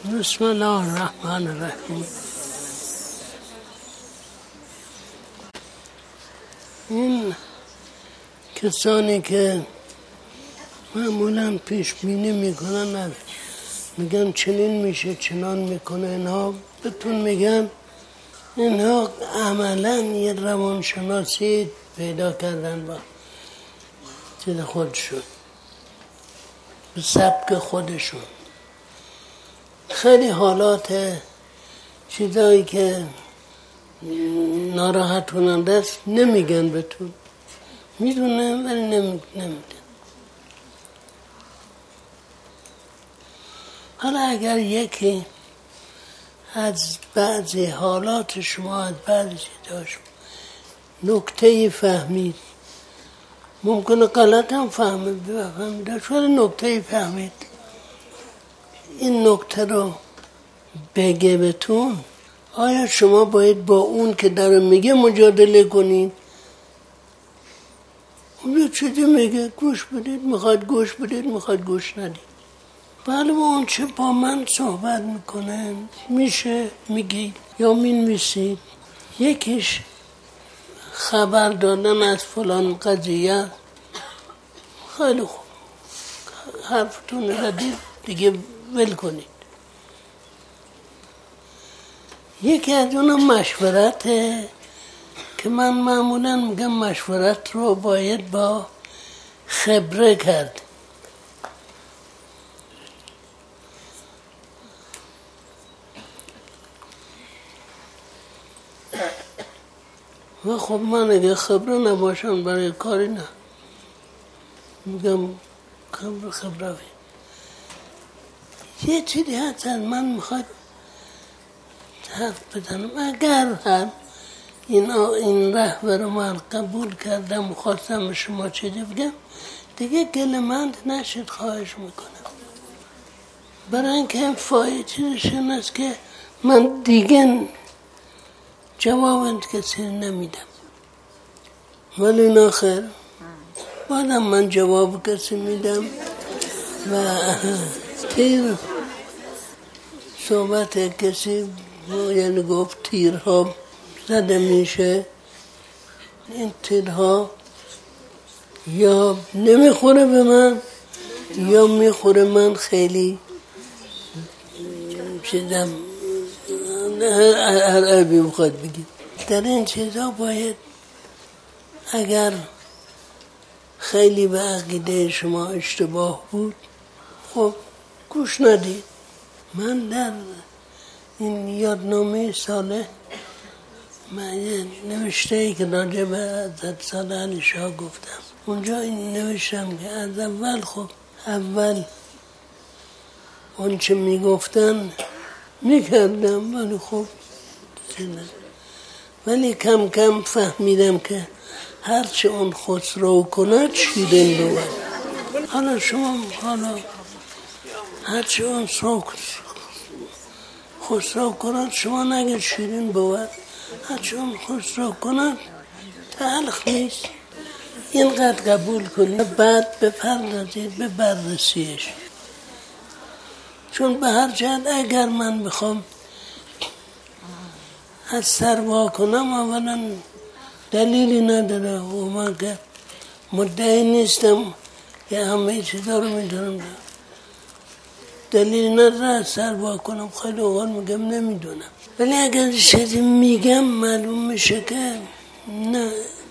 بسم الله الرحمن الرحیم. این کسانی که معمولا پیش بینی میکنن میگن چنین میشه چنان میکنه، اینها بهتون میگن اینها عملا یه روانشناسی پیدا کردن با چیز خودشون، به سبک خودشون. خیلی حالات چیزایی که ناراحت کننده است نمیگن بهتون، میدونه ولی نمیده. حالا اگر یکی از بعضی حالات شما، از بعضی چیزاش نکته‌ای فهمید، ممکنه غلط هم فهمید ولی نکته‌ای فهمید، این نکته رو بگه بهتون، آیا شما باید با اون که داره میگه مجادله کنین؟ اون یه چیزی میگه گوش بدید، میخواد گوش بدید، میخواد گوش ندید. بله، اون چه با من صحبت میکنه میشه میگید یا مینویسید. یکیش خبر دادن از فلان قضیه، خیلی خوب، حرفتون ردید دیگه ول کنید. یکی از اونم مشورته که من معمولا میگم مشورت رو باید با خبره کرد. و خب من اگه خبره نباشم برای کاری نه، میگم خبره یه چیزی هست از من میخواد حرف بزنم. اگر هم این رهبر من قبول کردم، خواستم به شما چیزی بگم، دیگه گله‌مند نشید، خواهش میکنم. برای اینکه فایده چیزش این است که من دیگه جواب کسی نمیدم، ولی نه خیر، بعدم من جواب کسی میدم و تیر صحبت کسی، یعنی گفت تیرها زده میشه، این تیرها یا نمیخوره به من یا میخوره من خیلی چیزم هر عیبی میخواد بگید. در این چیزا باید اگر خیلی به عقیده شما اشتباه بود، خب گوش ندید. من در این یادنامه صالح من نوشته ای که راجع به حضرت صالح علی شاه گفتم، اونجا این نوشتم که از اول خب اول اون چه میگفتن میکردم، ولی خب ولی کم کم فهمیدم که هرچه اون خسرو کند شیرین بود. حالا شما هرچه اون خسرو کند شما نگه شیرین بود، هرچه اون خسرو کند تلخ نیست. اینقدر قبول کنید، بعد بپردازید به بررسیش. چون به هر جهت اگر من بخوام از سر وا کنم، اولا دلیلی نداره و من که مدعی نیستم که همه چیزا رو میدونم، دلیلی نداره از سر وا کنم. خیلی اوقات میگم نمیدونم، ولی اگر چیزی میگم معلوم میشه که نه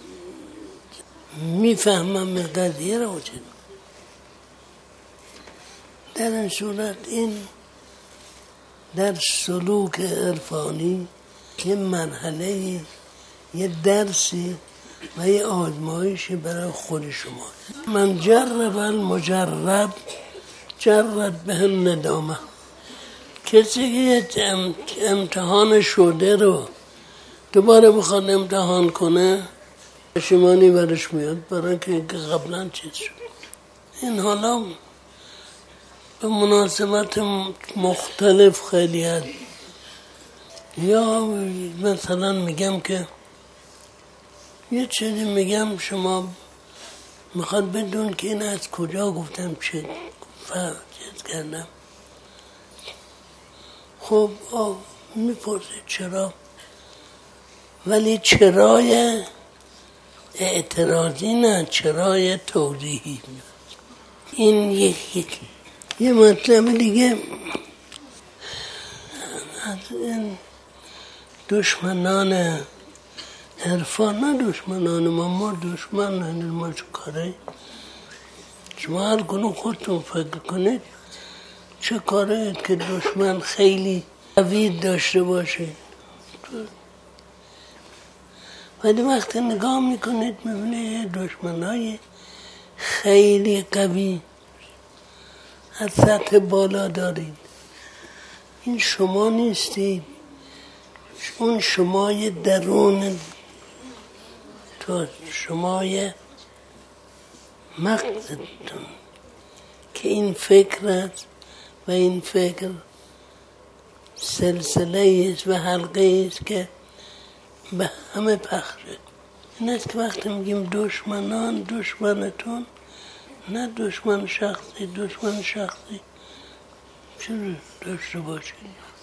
میفهمم قضیه رو. در این صورت این در سلوک عرفانی یه مرحله، یه درسی و یه آزمایشی برای خود شما. من جرب المجرب جرب به هم ندامه. کسی که امتحان شده رو دوباره بخواد امتحان کنه، پشیمانی برش میاد، برای که قبلا چیز شد. این حالا به مناسبت مختلف خیلی هست. یا مثلا میگم که یه چیزی میگم، شما میخواد بدون که این از کجا گفتم چیز کردم، خب میپرسه چرا، ولی چرای اعتراضی نه، چرای توضیحی. این یه مطلب دیگه از این دشمنان عرفان، نه دشمنان ما دشمن ما چه کاره. شما هر کنون خودتون فکر کنید چه کاره که دشمن خیلی قوی داشته باشه، ولی وقتی نگاه میکنید میبینید دشمنای خیلی قوی از سطح بالا دارید. این شما نیستید، اون شمای درون تو، شمای مغزتون که این فکر است و این فکر سلسله است و حلقه است که به همه پخشه. این است که وقتی میگیم دشمنتون، نه دشمن شخصی چرا داشته باشید؟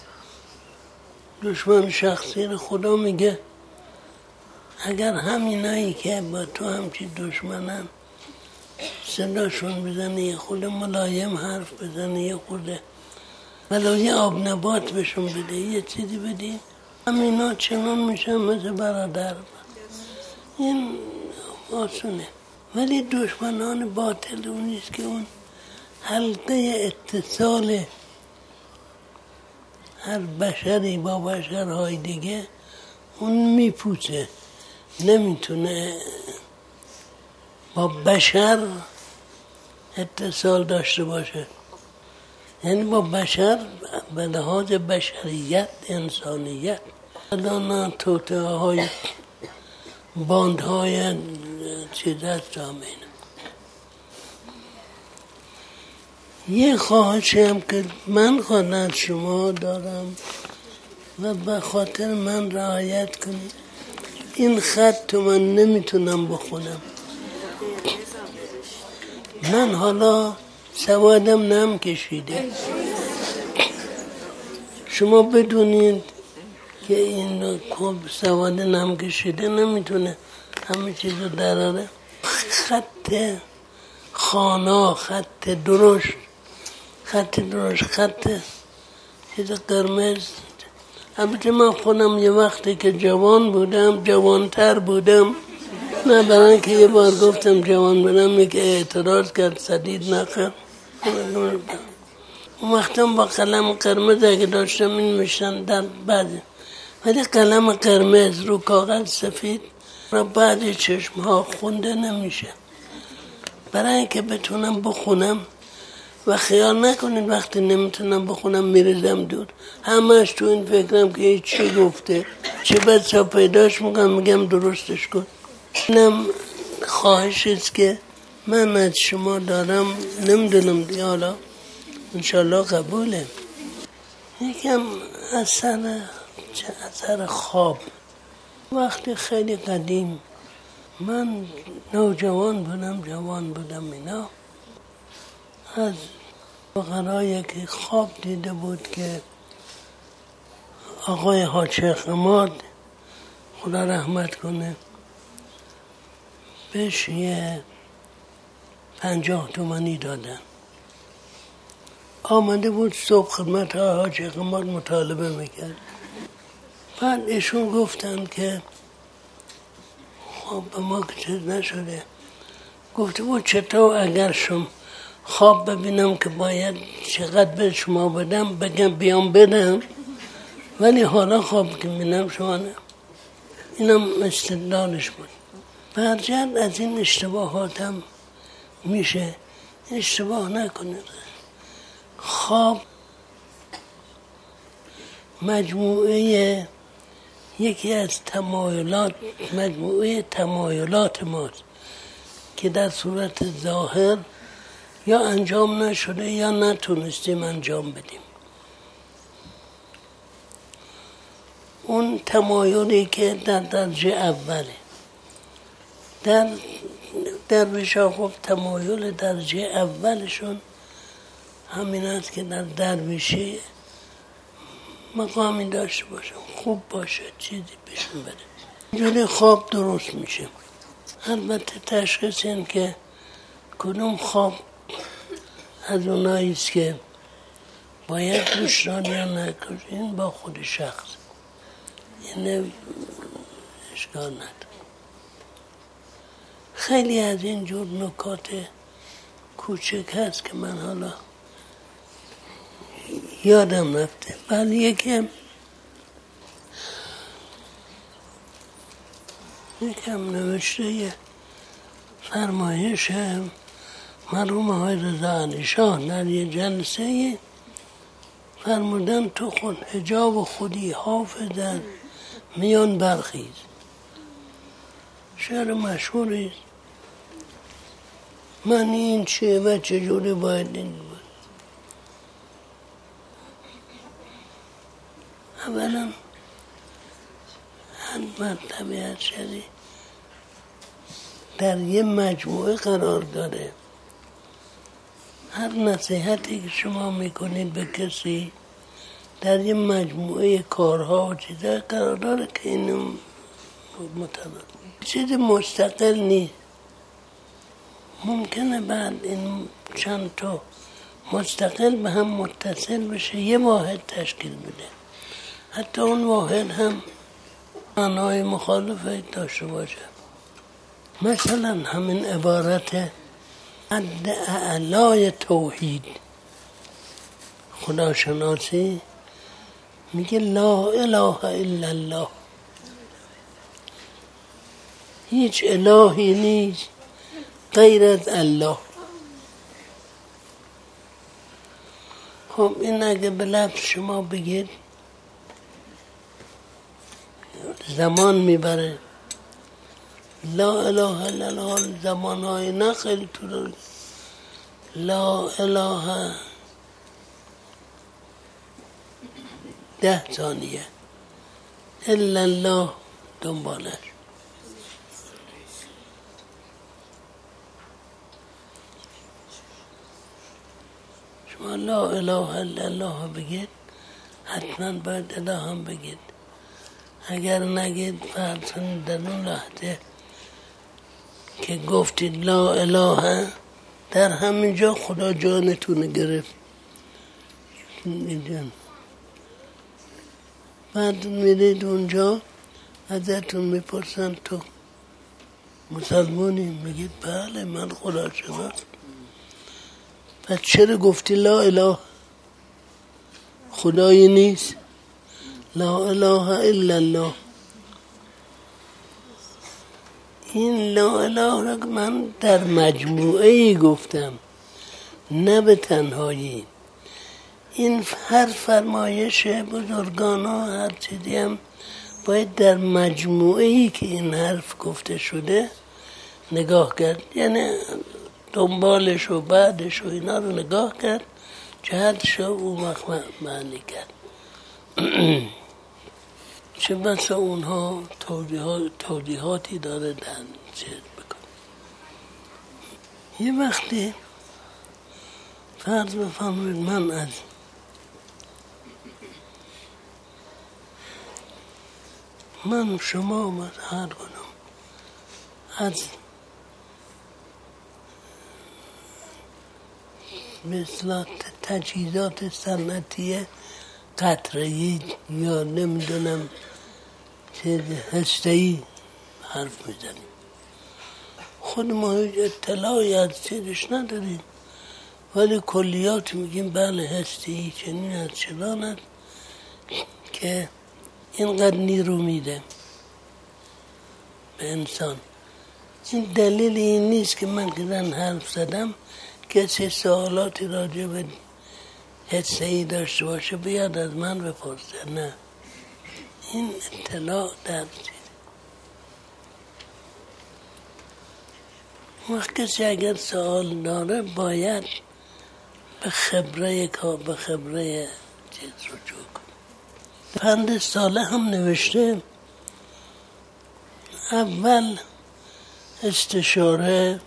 دشمن شخصی رو خدا میگه اگر همینایی که با تو همچی دشمنن صداشون بزنه، یه خود ملایم حرف بزنه، یه خود ولو آب نبات بهشون بده، یه چیزی بدی، همینا چنان میشن مثل برادر. این آسونه. ولی دشمنان باطل اونیست که اون حلقه اتصال هر بشری با بشرهای دیگه اون میپوسه، نمیتونه با بشر اتصال داشته باشه. یعنی با بشر به لحاظ بشریت، انسانیت، نه توطئه های باندهای چیز از جامعه. یه خواهشی هم که من خواهد شما دارم و به خاطر من رعایت کنید، این خط من نمیتونم بخونم. من حالا سوادم نم کشیده، شما بدونید که این سواد نم کشیده نمیتونه همه چیز رو دراره. خط خانا، خط درشت، خط چیز قرمز. البته من خودم یه وقتی که جوانتر بودم، نه برای اینکه یه بار گفتم جوان بودم که اعتراض کرد سدید نخر. اون وقتم با قلم قرمز اگه داشتم این میشن در بعد، ولی قلم قرمز رو کاغذ سفید را بعد چشمها خونده نمیشه. برای اینکه بتونم بخونم و خیال نکنید وقتی نمیتونم بخونم میریزم دور، همش تو این فکرم که چی گفته، چه بسا پیداش میگم درستش کن. اینم خواهشی است که من از شما دارم، نمیدونم دیگه حالا انشالله قبوله. یکم اثر خواب. وقتی خیلی قدیم من جوان بودم اینا، از فقرایی که خواب دیده بود که آقای حاجی حماد خدا رحمت کنه بهش یه 50 تومانی دادن. آمده بود صبح خدمت حاجی حماد مطالبه میکرد. بعد ایشون گفتن که خب به ما که چیز نشده. گفته بود چطور اگر شما خواب ببینم که باید چقدر به شما بدم بگم بیام بدم، ولی حالا خواب که ببینم شما نه. اینم استدلالش بود. برجرد از این اشتباهاتم میشه، اشتباه نکنید. خواب مجموعه یکی از مجموعه تمایلات ماست که در صورت ظاهر یا انجام نشده یا نتونستیم انجام بدیم. اون تمایلی که در درجه اوله، در بشا خب تمایل درجه اولشون همین است که در درویشی مقامی داشته باشم، خوب باشه، چیزی بهشون بده. اینجوری خواب درست میشه. البته تشخیص این که کدوم خواب از اوناییست که باید گوش داد یا نکنید، این با خود شخص، این اشکال نداره. خیلی از این جور نکات کوچک هست که من حالا یادم رفته، ولی یکم نوشته فرمایش مرحوم آقای رضا علی شاه در یه جلسه فرمودن تو خود حجاب خودی حافظ میان برخیز. شعر مشهوری، من این چیه و چجوری باید این بود. اولا هر مرتبه شدی در یه مجموعه قرار داره. هر نصیحتی که شما میکنید به کسی در یه مجموعه کارها و چیزا قرار داره که اینو متعلق چیز مستقل نیست. ممکنه بعد این چند تا مستقل به هم متصل بشه، یه واحد تشکیل بده. حتی اون واحد هم معنای مخالفی داشته باشه. مثلا همین عبارت حد اعلای توحید خداشناسی میگه لا اله الا الله، هیچ الهی نیست غیر از الله. خب این اگه به لفظ شما بگید زمان میبره. لا اله الا الله زمانهای نه خیلی طول. لا اله 10 ثانیه، الا الله دنبالش. شما لا اله الا الله بگید، حتما باید اله هم بگید. اگر نگید فرض در اون لحظه که گفتید لا اله، در همینجا خدا جانتون گرفت. بعد میرید اونجا ازتون میپرسن تو مسلمانی؟ میگید بله من خدا شناس. پس چرا گفتی لا اله؟ خدایی نیست. لا اله الا الله. این لا اله را من در مجموعه ای گفتم، نه به تنهایی. این هر فرمایش بزرگان ها هر چیزی هم باید در مجموعه ای که این حرف گفته شده نگاه کرد، یعنی دنبالش و بعدش و اینا رو نگاه کرد، جهتش رو اون وقت معنی کرد. چه بسا اونها توضیحاتی داره در چیز بکن. یه وقتی فرض بفرمایید من شما هر کنم از مثل تجهیزات صنعتی قطره‌ای یا نمیدونم چیز هسته‌ای حرف میزنیم. خود ما هیچ اطلاعی از چیزش نداریم، ولی کلیات میگیم بله هسته‌ای چنین از چنان است که اینقدر نیرو میده به انسان. این دلیل این نیست که من که حرف زدم کسی سوالاتی راجع به حسه‌ای داشته باشه بیاد از من بپرسه. نه، این اطلاع در وقت کسی اگر سوال داره باید به خبره چیز رجوع کنه. پند ساله هم نوشته اول استشاره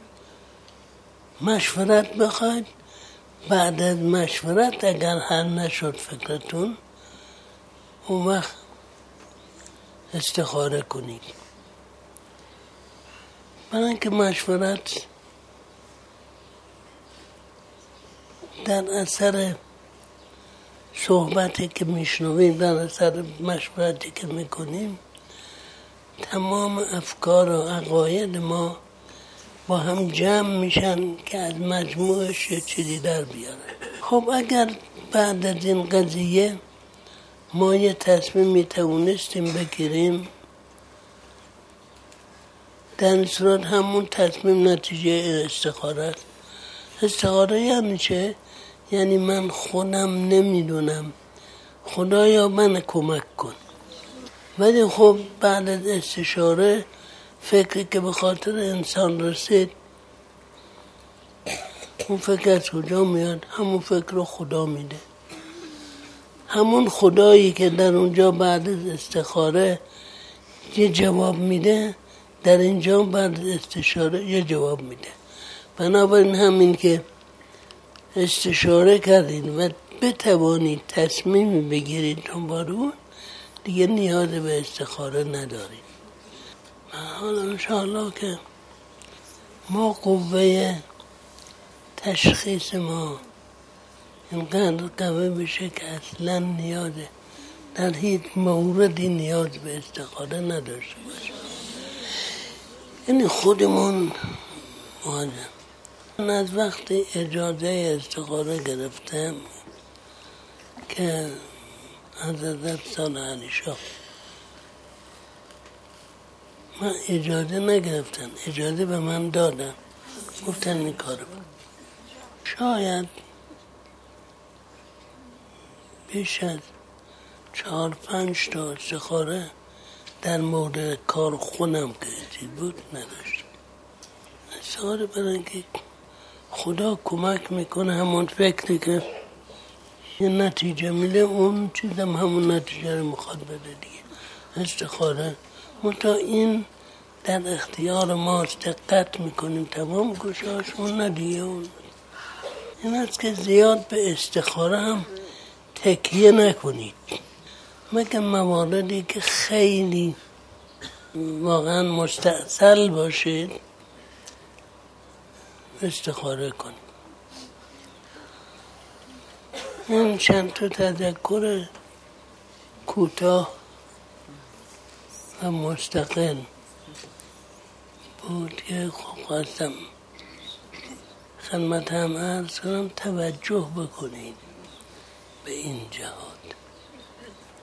مشورت بخواید، بعد از مشورت اگر حل نشد فکرتون اون وقت استخاره کنید. برای اینکه مشورت در اثر صحبتی که میشنویم، در اثر مشورتی که میکنیم، تمام افکار و عقاید ما با هم جمع میشن که از مجموعش یه چیزی در بیاره. خب اگر بعد از این قضیه ما یه تصمیم توانستیم بگیریم، در این صورت همون تصمیم نتیجه استخاره است. استخاره یعنی چه؟ یعنی من خودم نمیدونم، خدایا من کمک کن. ولی خب بعد از استشاره فکری که به خاطر انسان رسید، اون فکر از کجا میاد؟ همون فکر رو خدا میده. همون خدایی که در اونجا بعد از استخاره یه جواب میده، در اینجا بعد از استشاره یه جواب میده. بنابراین همین که استشاره کردید و بتوانید تصمیمی بگیرید دنبال اون، دیگه نیاز به استخاره ندارید. حالا انشاءالله که ما قوه تشخیص ما اینقدر قوی بشه که اصلا نیاز در هیچ موردی نیاز به استخاره نداشته باشه. یعنی خودمون من از وقتی اجازه استخاره گرفتم که حضرت سال علی شاه، من اجازه نگرفتم، اجازه به من دادن، گفتن این کارو. شاید بیش از 4-5 تا استخاره در مورد کار خونم که چیز بود نداشتم. استخاره برای اینکه خدا کمک میکنه، همون فکری که یه نتیجه میده، اون چیزم همون نتیجه رو میخواد بده دیگه. استخاره منتها این در اختیار ماست، دقت میکنیم تمام گوشهاشون ندیه. اون این است که زیاد به استخاره هم تکیه نکنید، مگر مواردی که خیلی واقعا مستعصل باشید استخاره کنید. این چند تا تذکر کوتاه و مستقل بود که خواستم خدمت هم عرض کنم، توجه بکنید به این جهات.